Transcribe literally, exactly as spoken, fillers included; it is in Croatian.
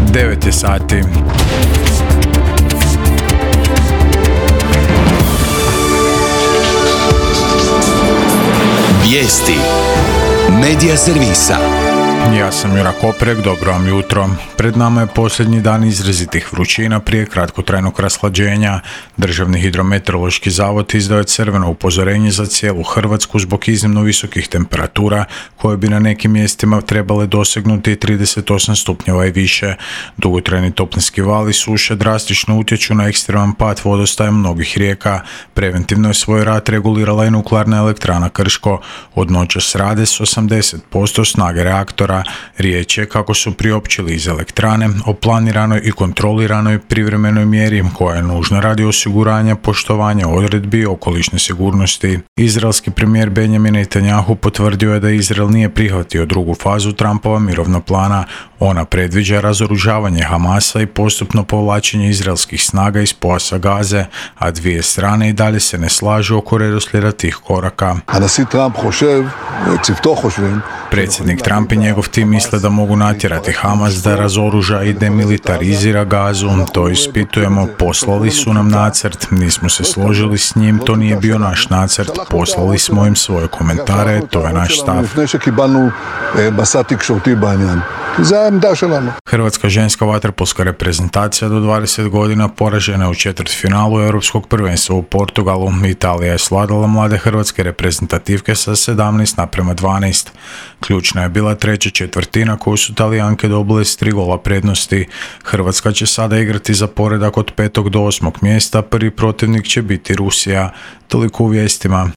devet je sati. Vijesti Medija servisa. Ja sam Jura Koprek, dobro vam jutro. Pred nama je posljednji dan izrazitih vrućina prije kratkotrajnog rashlađenja. Državni hidrometeorološki zavod izdao je crveno upozorenje za cijelu Hrvatsku zbog iznimno visokih temperatura koje bi na nekim mjestima trebale dosegnuti trideset osam stupnjeva i više. Dugotrajni toplinski val i suše drastično utječu na ekstreman pad vodostaja mnogih rijeka. Preventivno je svoj rad regulirala i nuklearna elektrana Krško. Od noćas rade s osamdeset posto snage reaktora. Riječ je, kako su priopćili iz elektrane, o planiranoj i kontroliranoj privremenoj mjeri koja je nužna radi osiguranja poštovanja odredbi okolišne sigurnosti. Izraelski premijer Benjamin Netanjahu potvrdio je da Izrael nije prihvatio drugu fazu Trumpova mirovnog plana. Ona predviđa razoružavanje Hamasa i postupno povlačenje izraelskih snaga iz pojasa Gaze, a dvije strane i dalje se ne slažu oko redoslijeda tih koraka. Predsjednik Trump i njegov tim misle da mogu natjerati Hamas da razoruža i demilitarizira Gazu. To ispitujemo, poslali su nam nacrt, nismo se složili s njim, to nije bio naš nacrt, poslali smo im svoje komentare, to je naš stav. Hrvatska ženska vaterpolska reprezentacija do dvadeset godina poražena je u četvrtfinalu Europskog prvenstva u Portugalu. Italija je svladala mlade hrvatske reprezentativke sa sedamnaest naprema dvanaest. Ključna je bila treća četvrtina koju su Talijanke dobile s tri gola prednosti. Hrvatska će sada igrati za poredak od petog do osmog mjesta, prvi protivnik će biti Rusija. Toliko u vijestima.